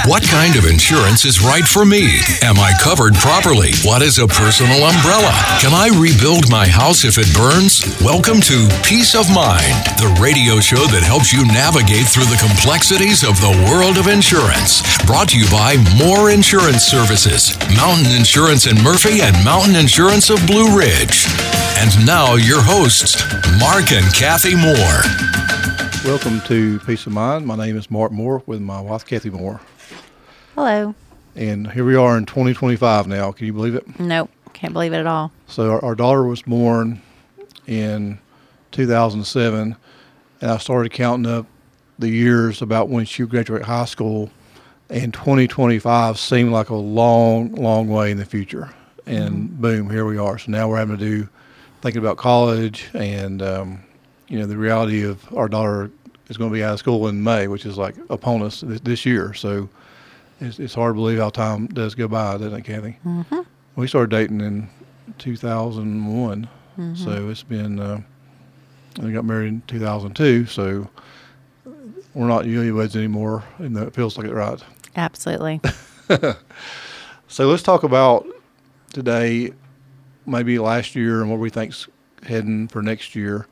What kind of insurance is right for me? Am I covered properly? What is a personal umbrella? Can I rebuild my house if it burns? Welcome to Peace of Mind, the radio show that helps you navigate through the complexities of the world of insurance. Brought to you by Moore Insurance Services, Mountain Insurance in Murphy, and Mountain Insurance of Blue Ridge. And now your hosts, Mark and Kathy Moore. Welcome to Peace of Mind. My name is Mark Moore with my wife, Kathy Moore. Hello. And here we are in 2025 now. Can you believe it? Nope. Can't believe it at all. So our daughter was born in 2007, and I started counting up the years about when she would graduate high school, and 2025 seemed like a long, long way in the future. And boom, here we are. So now we're having to thinking about college and, the reality of our daughter is going to be out of school in May, which is like upon us this year. So it's hard to believe how time does go by, doesn't it, Kathy? Mm-hmm. We started dating in 2001. Mm-hmm. So it's been, we got married in 2002. So we're not newlyweds anymore, even though it feels like it, right? Absolutely. So let's talk about today, maybe last year and what we think's heading for next year.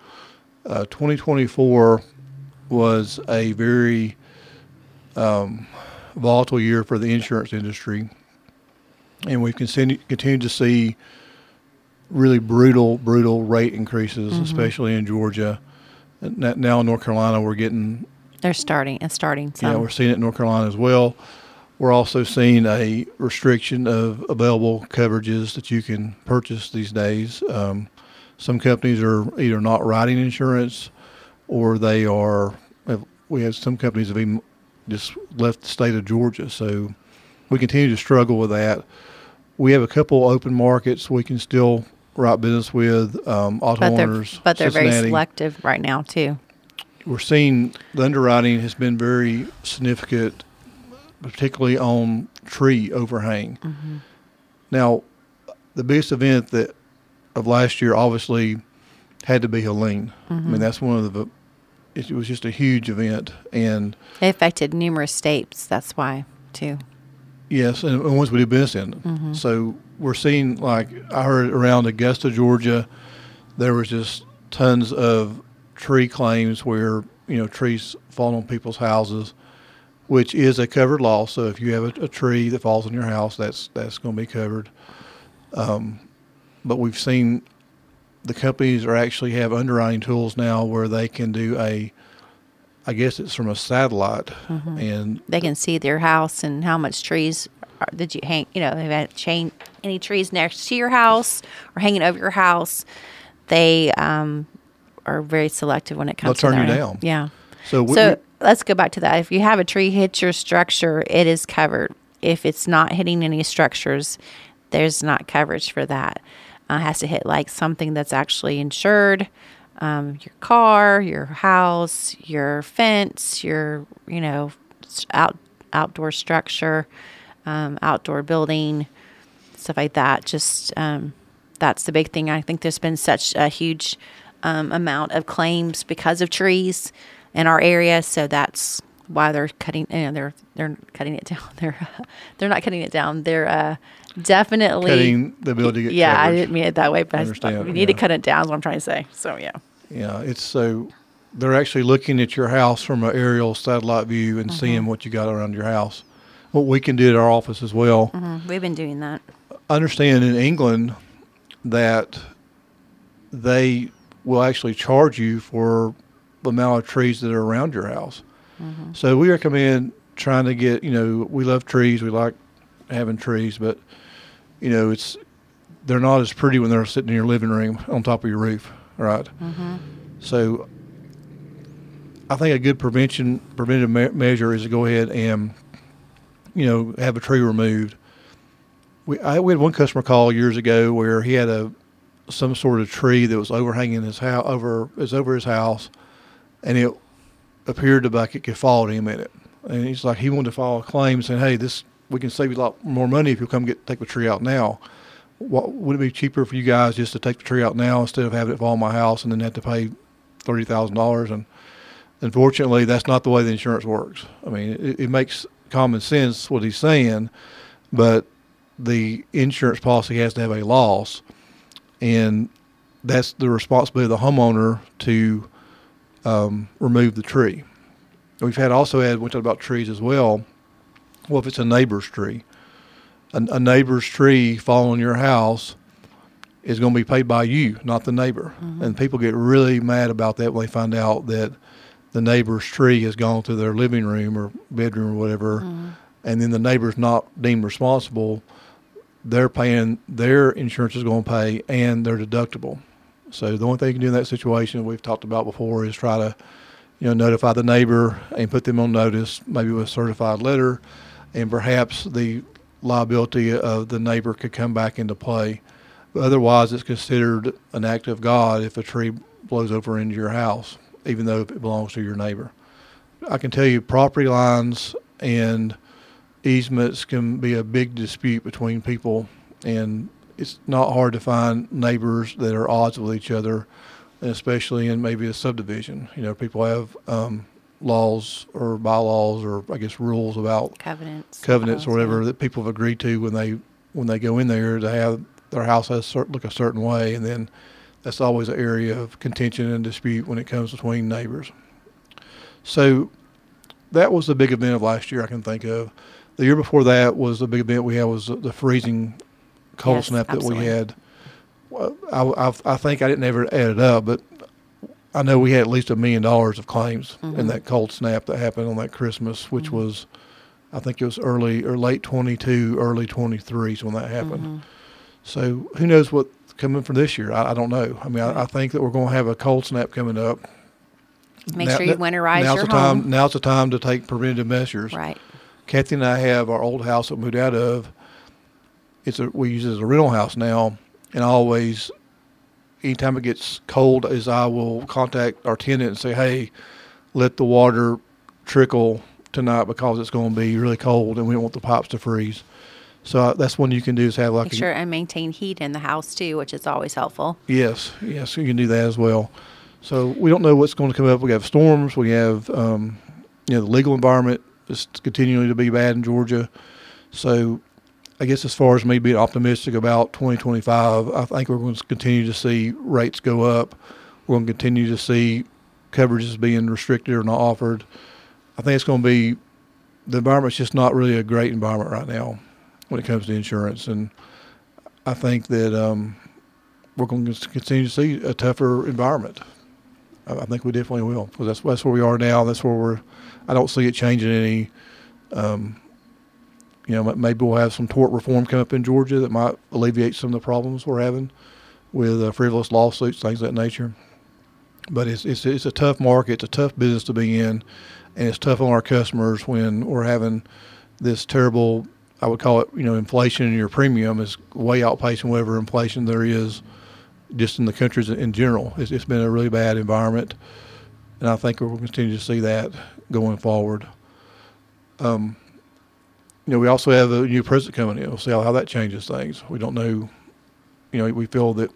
2024 was a very volatile year for the insurance industry, and we've continued to see really brutal rate increases, especially in Georgia. Now in North Carolina, we're getting... It's starting. Yeah, we're seeing it in North Carolina as well. We're also seeing a restriction of available coverages that you can purchase these days. Some companies are either not writing insurance, or they are. We have some companies have even just left the state of Georgia. So we continue to struggle with that. We have a couple open markets we can still write business with. Auto owners, but they're Cincinnati. very selective right now too. We're seeing the underwriting has been very significant, particularly on tree overhang. Mm-hmm. Now, the biggest event of last year obviously had to be Helene. Mm-hmm. I mean, that's one of it was just a huge event. And it affected numerous states, that's why, too. Yes, and ones we do business in. Mm-hmm. So we're seeing, like, I heard around Augusta, Georgia, there was just tons of tree claims where, trees falling on people's houses, which is a covered loss. So if you have a tree that falls on your house, that's going to be covered. But we've seen the companies actually have underwriting tools now where they can do I guess it's from a satellite, and they can see their house and how much trees did you hang. They've had any trees next to your house or hanging over your house. They are very selective when it comes to they'll turn you down. Yeah. So let's go back to that. If you have a tree hit your structure, it is covered. If it's not hitting any structures, there's not coverage for that. It has to hit like something that's actually insured, your car, your house, your fence, your outdoor structure, outdoor building, stuff like that. Just that's the big thing. I think there's been such a huge amount of claims because of trees in our area, so that's why they're cutting. They're cutting it down. They're not cutting it down. They're definitely cutting the ability to get coverage. coverage. I didn't mean it that way, but we need to cut it down is what I'm trying to say. So, yeah. Yeah, it's so they're actually looking at your house from an aerial satellite view and seeing what you got around your house. What we can do at our office as well. Mm-hmm. We've been doing that. Understand in England that they will actually charge you for the amount of trees that are around your house. Mm-hmm. So we recommend trying to get, we love trees. We like having trees, but they're not as pretty when they're sitting in your living room on top of your roof, right? Mm-hmm. So I think a good preventive measure is to go ahead and have a tree removed. We had one customer call years ago where he had some sort of tree that was overhanging his house over his house, and it appeared to like it could fall at him in it. And he's like, he wanted to file a claim saying, "Hey, we can save you a lot more money if you'll come take the tree out now. Would it be cheaper for you guys just to take the tree out now instead of having it fall on my house and then have to pay $30,000?" And unfortunately, that's not the way the insurance works. I mean, it makes common sense what he's saying, but the insurance policy has to have a loss, and that's the responsibility of the homeowner to remove the tree. We talked about trees as well. Well, if it's a neighbor's tree, a neighbor's tree falling on your house is going to be paid by you, not the neighbor. Mm-hmm. And people get really mad about that when they find out that the neighbor's tree has gone to their living room or bedroom or whatever, and then the neighbor's not deemed responsible. They're paying, their insurance is going to pay, and their deductible. So the only thing you can do in that situation we've talked about before is try to, notify the neighbor and put them on notice, maybe with a certified letter, and perhaps the liability of the neighbor could come back into play. But otherwise, it's considered an act of God if a tree blows over into your house, even though it belongs to your neighbor. I can tell you property lines and easements can be a big dispute between people, and it's not hard to find neighbors that are odds with each other, and especially in maybe a subdivision. People have laws or bylaws or I guess rules about covenants or whatever that people have agreed to when they go in there to have their house look a certain way, and then that's always an area of contention and dispute when it comes between neighbors. So that was the big event of last year I can think of. The year before that was the big event we had was the freezing cold snap that we had. I think I didn't ever add it up, but I know we had at least $1 million of claims in that cold snap that happened on that Christmas, which was, I think it was late 22, early 23 is when that happened. So who knows what's coming from this year? I don't know. I mean, I think that we're going to have a cold snap coming up. Make sure you winterize your home. Now's the time to take preventative measures. Right. Kathy and I have our old house that we moved out of. We use it as a rental house now, and I always, anytime it gets cold, I will contact our tenant and say, hey, let the water trickle tonight because it's going to be really cold and we don't want the pipes to freeze. So that's one you can do is have make sure and maintain heat in the house too, which is always helpful. Yes, you can do that as well. So we don't know what's going to come up. We have storms. We have, the legal environment is continuing to be bad in Georgia. So I guess as far as me being optimistic about 2025, I think we're going to continue to see rates go up. We're going to continue to see coverages being restricted or not offered. I think it's going to be, the environment's just not really a great environment right now when it comes to insurance. And I think that we're going to continue to see a tougher environment. I think we definitely will, because that's where we are now. That's where I don't see it changing any. Maybe we'll have some tort reform come up in Georgia that might alleviate some of the problems we're having with frivolous lawsuits, things of that nature. But it's a tough market. It's a tough business to be in, and it's tough on our customers when we're having this terrible, I would call it, inflation in your premium is way outpacing whatever inflation there is just in the countries in general. It's been a really bad environment, and I think we'll continue to see that going forward. We also have a new president coming in. We'll see how that changes things. We don't know. We feel that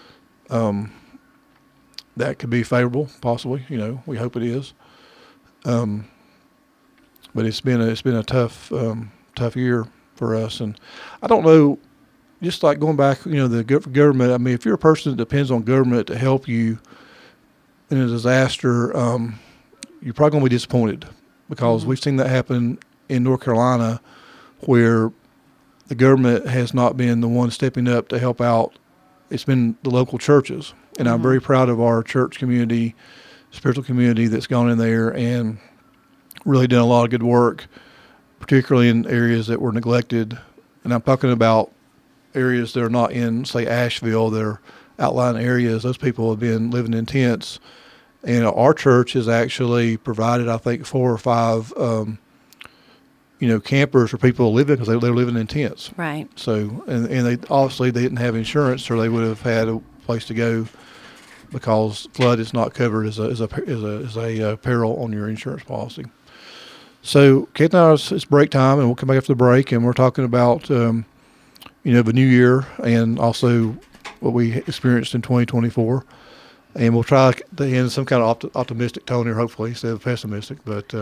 that could be favorable, possibly. We hope it is. But it's been a tough year for us, and I don't know. Just like going back, the government. I mean, if you're a person that depends on government to help you in a disaster, you're probably going to be disappointed, because we've seen that happen in North Carolina, where the government has not been the one stepping up to help out. It's been the local churches, and I'm very proud of our church community, spiritual community that's gone in there and really done a lot of good work, particularly in areas that were neglected. And I'm talking about areas that are not in, say, Asheville. They're outlying areas. Those people have been living in tents. And our church has actually provided, I think, 4 or 5, campers for people to live in, because they're living in tents. Right. So, and they obviously they didn't have insurance, or they would have had a place to go, because flood is not covered as a peril on your insurance policy. So, Kate and I, it's break time, and we'll come back after the break, and we're talking about the new year and also what we experienced in 2024. And we'll try to end some kind of optimistic tone here, hopefully, instead of pessimistic. But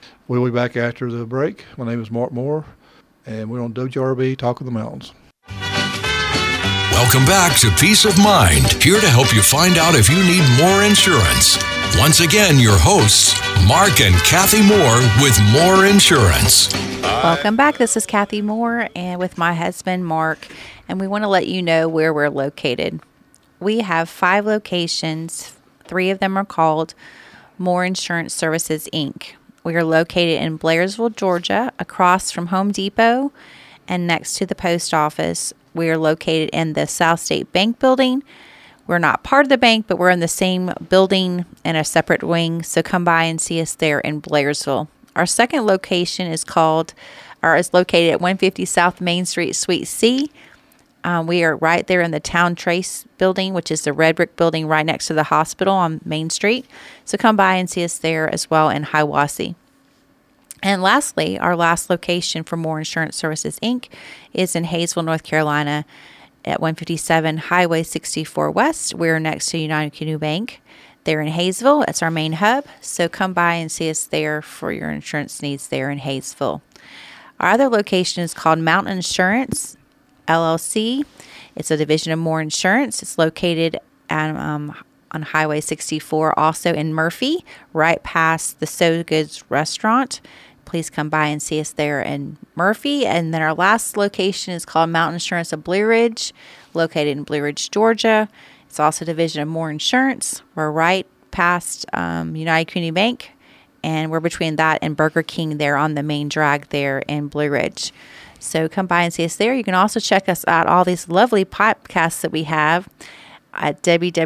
We'll be back after the break. My name is Mark Moore, and we're on WRB Talk of the Mountains. Welcome back to Peace of Mind, here to help you find out if you need more insurance. Once again, your hosts, Mark and Kathy Moore with Moore Insurance. Welcome back. This is Kathy Moore and with my husband, Mark, and we want to let you know where we're located. We have 5 locations. 3 of them are called Moore Insurance Services, Inc. We are located in Blairsville, Georgia, across from Home Depot and next to the post office. We are located in the South State Bank building. We're not part of the bank, but we're in the same building in a separate wing, so come by and see us there in Blairsville. Our second location is located at 150 South Main Street, Suite C. We are right there in the Town Trace building, which is the red brick building right next to the hospital on Main Street. So come by and see us there as well in Hiawassee. And lastly, our last location for Moore Insurance Services, Inc. is in Hayesville, North Carolina at 157 Highway 64 West. We're next to United Canoe Bank. They're in Hayesville. It's our main hub. So come by and see us there for your insurance needs there in Hayesville. Our other location is called Mountain Insurance, LLC. It's a division of Moore Insurance. It's located on Highway 64, also in Murphy, right past the So Goods restaurant. Please come by and see us there in Murphy. And then our last location is called Mountain Insurance of Blue Ridge, located in Blue Ridge, Georgia. It's also a division of Moore Insurance. We're right past United Community Bank, and we're between that and Burger King there on the main drag there in Blue Ridge. So come by and see us there. You can also check us out, all these lovely podcasts that we have at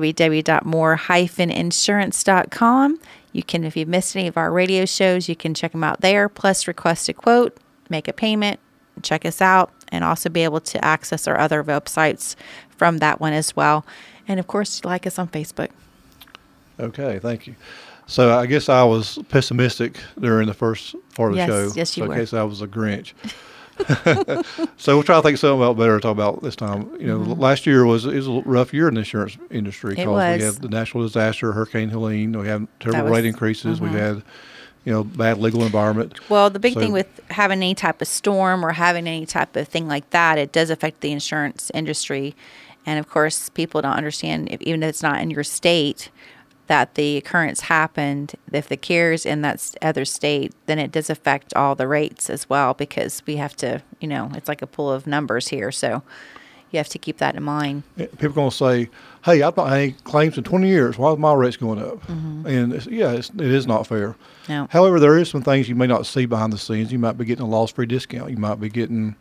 www.more-insurance.com. You can, if you've missed any of our radio shows, you can check them out there, plus request a quote, make a payment, check us out, and also be able to access our other websites from that one as well. And, of course, like us on Facebook. Okay, thank you. So I guess I was pessimistic during the first part of the show. Yes, you were. In case I was a Grinch. So we'll try to think something about better to talk about this time. Last year was a rough year in the insurance industry. It was. We had the natural disaster, Hurricane Helene. We had terrible rate increases. We had, bad legal environment. Well, the big thing with having any type of storm or having any type of thing like that, it does affect the insurance industry. And of course, people don't understand, even if it's not in your state, that the occurrence happened. If the carrier's in that other state, then it does affect all the rates as well, because we have to, it's like a pool of numbers here. So you have to keep that in mind. People are going to say, hey, I've not had any claims in 20 years. Why is my rates going up? Mm-hmm. And it is not fair. No. However, there is some things you may not see behind the scenes. You might be getting a loss-free discount. You might be getting,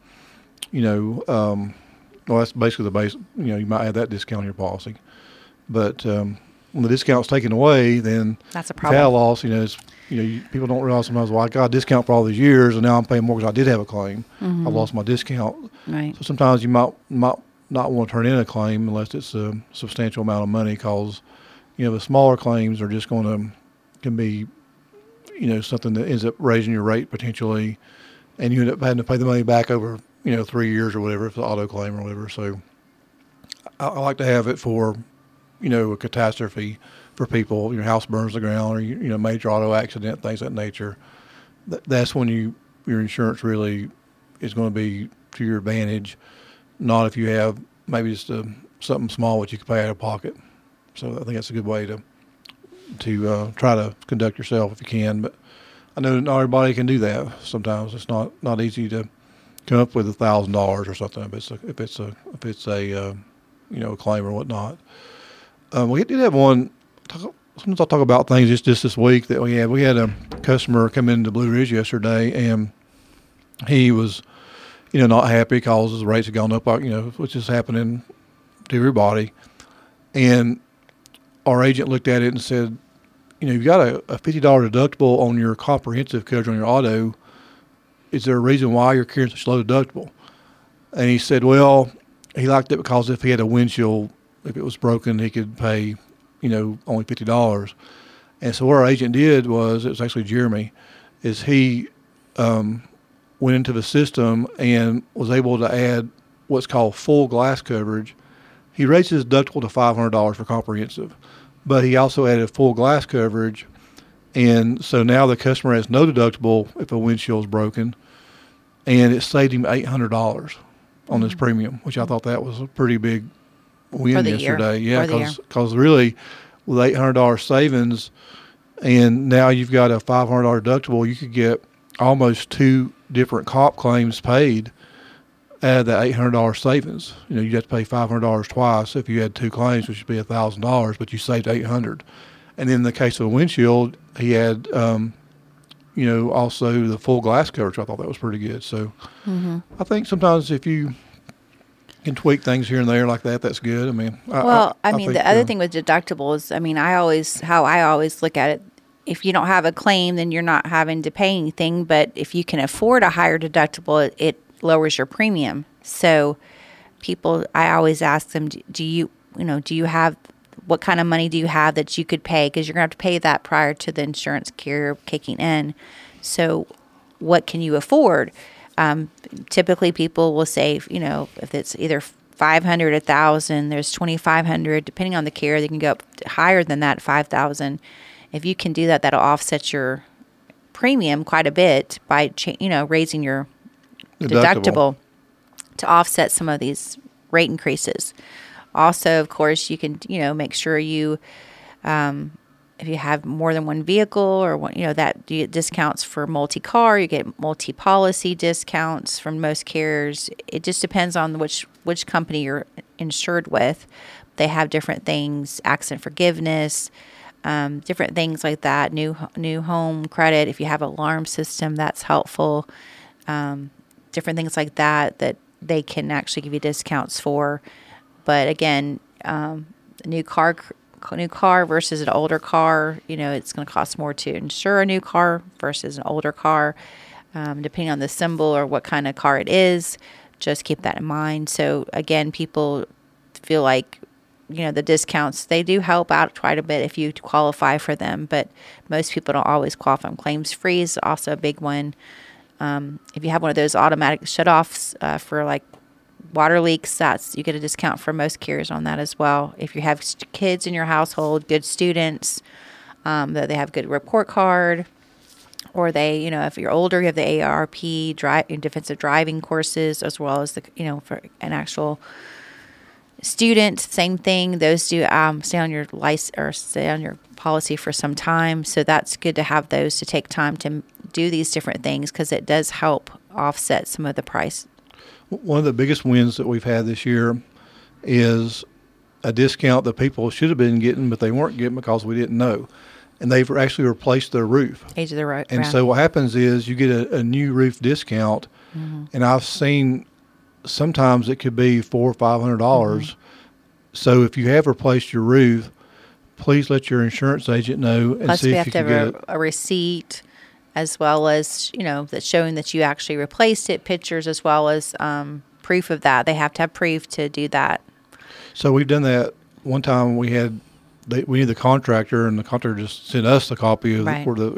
that's basically the base. You might have that discount on your policy. But when the discount's taken away, then that's a problem. If you have a loss, people don't realize sometimes, well, I got a discount for all these years, and now I'm paying more because I did have a claim. Mm-hmm. I lost my discount. Right. So sometimes you might not want to turn in a claim unless it's a substantial amount of money, because the smaller claims are just can be something that ends up raising your rate potentially, and you end up having to pay the money back over 3 years or whatever, if it's an auto claim or whatever. So I like to have it for a catastrophe for people. Your house burns to the ground, or major auto accident, things of that nature. That's when your insurance really is going to be to your advantage. Not if you have maybe just something small which you can pay out of pocket. So I think that's a good way to try to conduct yourself if you can. But I know not everybody can do that. Sometimes it's not easy to come up with $1,000 or something if it's a claim or whatnot. We did have one. Sometimes I'll talk about things just this week that we had. We had a customer come into Blue Ridge yesterday, and he was, not happy because his rates had gone up, which is happening to everybody. And our agent looked at it and said, you've got a $50 deductible on your comprehensive coverage on your auto. Is there a reason why you're carrying such low deductible? And he said, well, he liked it because if he had a windshield, if it was broken, he could pay, only $50. And so what our agent did was, it was actually Jeremy, is he went into the system and was able to add what's called full glass coverage. He raised his deductible to $500 for comprehensive, but he also added full glass coverage And so now the customer has no deductible if a windshield's broken, and it saved him $800 on this premium, which I thought that was a pretty big win For the yesterday. year. Yeah, because really with $800 savings, and now you've got a $500 deductible, you could get almost 2 different comp claims paid out of the $800 savings. You know, you'd have to pay $500 twice if you had 2 claims, which would be $1,000, but you saved $800. And in the case of a windshield, he had, also the full glass coverage. I thought that was pretty good. So I think sometimes if you can tweak things here and there like that, that's good. I mean, the think, other thing with deductibles, I mean, I always look at it, if you don't have a claim, then you're not having to pay anything. But if you can afford a higher deductible, it lowers your premium. So I always ask them, do you have, what kind of money do you have that you could pay? Because you're going to have to pay that prior to the insurance carrier kicking in. So what can you afford? Typically people will say, if it's either 500, 1,000, there's 2,500, depending on the carrier, they can go up higher than that, 5,000. If you can do that, that'll offset your premium quite a bit by, raising your deductible to offset some of these rate increases. Also, of course, you can, make sure you, if you have more than one vehicle or one, that you get discounts for multi-car, you get multi-policy discounts from most carriers. It just depends on which company you're insured with. They have different things, accident forgiveness, different things like that. New home credit. If you have an alarm system, that's helpful. Different things like that they can actually give you discounts for. But again, a new car versus an older car, it's going to cost more to insure a new car versus an older car, depending on the symbol or what kind of car it is. Just keep that in mind. So again, people feel like, the discounts, they do help out quite a bit if you qualify for them, but most people don't always qualify. Claims free is also a big one. If you have one of those automatic shutoffs for like water leaks, you get a discount for most carriers on that as well. If you have kids in your household, good students, that they have good report card, or they, if you're older, you have the AARP defensive driving courses, as well as the, for an actual student, same thing. Those do stay on your license or stay on your policy for some time. So that's good to have those to take time to do these different things, because it does help offset some of the price. One of the biggest wins that we've had this year is a discount that people should have been getting, but they weren't getting because we didn't know. And they've actually replaced their roof. Age of the roof. And so what happens is you get a new roof discount, and I've seen sometimes it could be $400 or $500. So if you have replaced your roof, please let your insurance agent know and Plus see we if have you to can have get a receipt, as well as, that's showing that you actually replaced it, pictures, as well as proof of that. They have to have proof to do that. So we've done that. One time we needed the contractor, and the contractor just sent us a copy of where the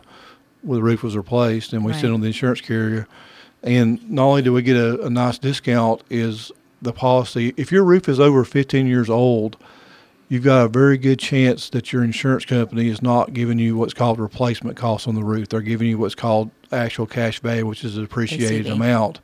roof was replaced, and we sent it on the insurance carrier. And not only do we get a nice discount, is the policy, if your roof is over 15 years old, you've got a very good chance that your insurance company is not giving you what's called replacement costs on the roof. They're giving you what's called actual cash value, which is a depreciated amount.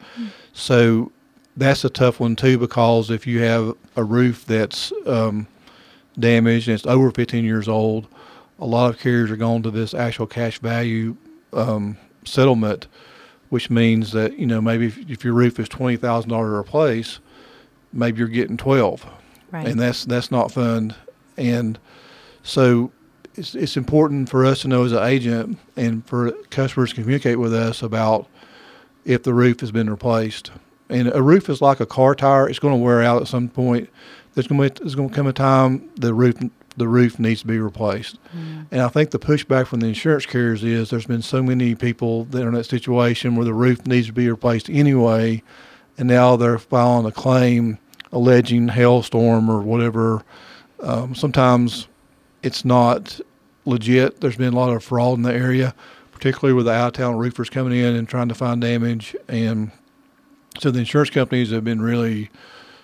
So that's a tough one too, because if you have a roof that's damaged and it's over 15 years old, a lot of carriers are going to this actual cash value settlement, which means that, maybe if your roof is $20,000 to replace, maybe you're getting 12. Right. And that's not fun. And so it's important for us to know as an agent, and for customers to communicate with us about if the roof has been replaced. And a roof is like a car tire. It's going to wear out at some point. There's going to come a time the roof needs to be replaced. And I think the pushback from the insurance carriers is there's been so many people that are in that situation where the roof needs to be replaced anyway, and now they're filing a claim alleging hailstorm or whatever. Sometimes it's not legit. There's been a lot of fraud in the area, particularly with the out-of-town roofers coming in and trying to find damage. And so the insurance companies have been really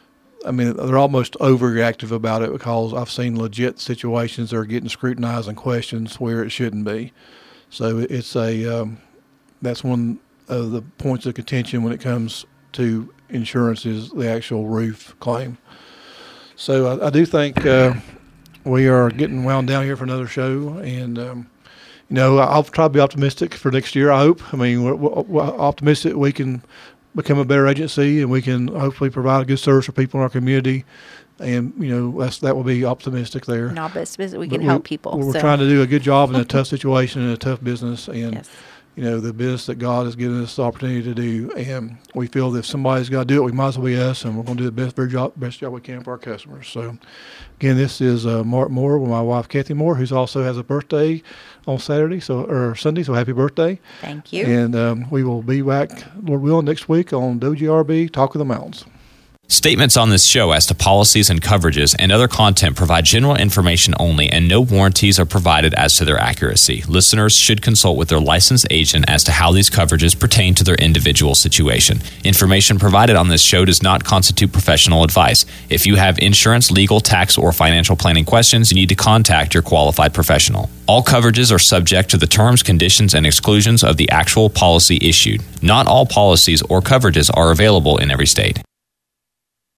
I mean, they're almost overreactive about it, because I've seen legit situations that are getting scrutinized and questions where it shouldn't be. So it's that's one of the points of contention when it comes to insurance, is the actual roof claim. So I do think we are getting wound down here for another show, and I'll try to be optimistic for next year, I hope. I mean, we're optimistic we can become a better agency, and we can hopefully provide a good service for people in our community. And, that will be optimistic there. And we can help people. We're trying to do a good job in a tough situation, in a tough business. And, yes. The business that God has given us the opportunity to do. And we feel that if somebody's got to do it, we might as well be us, and we're going to do the best job we can for our customers. So, again, this is Mark Moore with my wife, Kathy Moore, who also has a birthday on Sunday, so happy birthday. Thank you. And we will be back, Lord willing, next week on WGRB Talk of the Mountains. Statements on this show as to policies and coverages and other content provide general information only, and no warranties are provided as to their accuracy. Listeners should consult with their licensed agent as to how these coverages pertain to their individual situation. Information provided on this show does not constitute professional advice. If you have insurance, legal, tax, or financial planning questions, you need to contact your qualified professional. All coverages are subject to the terms, conditions, and exclusions of the actual policy issued. Not all policies or coverages are available in every state.